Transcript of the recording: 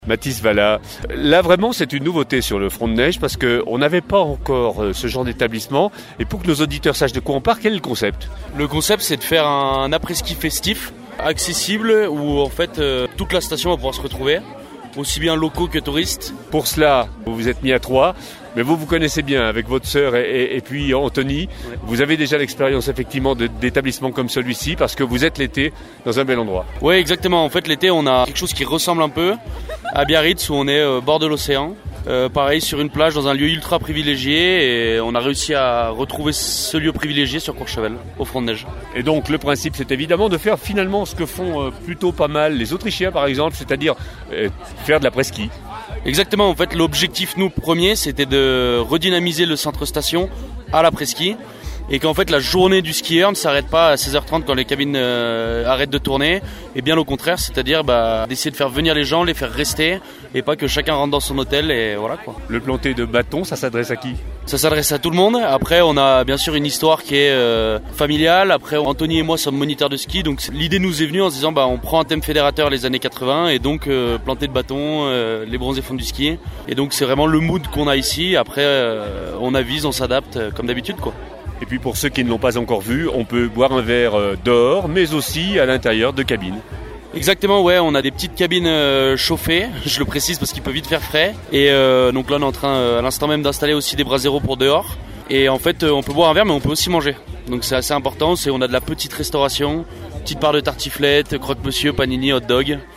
Mathis Valla, là vraiment c'est une nouveauté sur le front de neige parce qu'on n'avait pas encore ce genre d'établissement et pour que nos auditeurs sachent de quoi on parle, quel est le concept ? Le concept c'est de faire un après-ski festif, accessible où en fait toute la station va pouvoir se retrouver, aussi bien locaux que touristes. Pour cela, vous vous êtes mis à 3, mais vous connaissez bien avec votre sœur et puis Anthony. Ouais. Vous avez déjà l'expérience effectivement d'établissements comme celui-ci parce que vous êtes l'été dans un bel endroit. Oui, exactement. En fait, l'été, on a quelque chose qui ressemble un peu à Biarritz où on est au bord de l'océan. Pareil, sur une plage dans un lieu ultra privilégié et on a réussi à retrouver ce lieu privilégié sur Courchevel, au front de neige. Et donc le principe c'est évidemment de faire finalement ce que font plutôt pas mal les Autrichiens par exemple, c'est-à-dire faire de l'après-ski. Exactement, en fait l'objectif nous premier c'était de redynamiser le centre station à l'après-ski. Et qu'en fait la journée du skieur ne s'arrête pas à 16h30 quand les cabines arrêtent de tourner, et bien au contraire, c'est-à-dire d'essayer de faire venir les gens, les faire rester, et pas que chacun rentre dans son hôtel et voilà quoi. Le planter de bâton, ça s'adresse à qui ? Ça s'adresse à tout le monde. Après on a bien sûr une histoire qui est familiale. Après Anthony et moi sommes moniteurs de ski, donc l'idée nous est venue en se disant on prend un thème fédérateur les années 80 et donc planter de bâton, les bronzés fonds du ski. Et donc c'est vraiment le mood qu'on a ici. Après on avise, on s'adapte comme d'habitude quoi. Et puis pour ceux qui ne l'ont pas encore vu, on peut boire un verre dehors, mais aussi à l'intérieur de cabines. Exactement, ouais, on a des petites cabines chauffées, je le précise parce qu'il peut vite faire frais. Et donc là on est en train à l'instant même d'installer aussi des braseros pour dehors. Et en fait on peut boire un verre mais on peut aussi manger. Donc c'est assez important, on a de la petite restauration, petite part de tartiflette, croque-monsieur, panini, hot dog.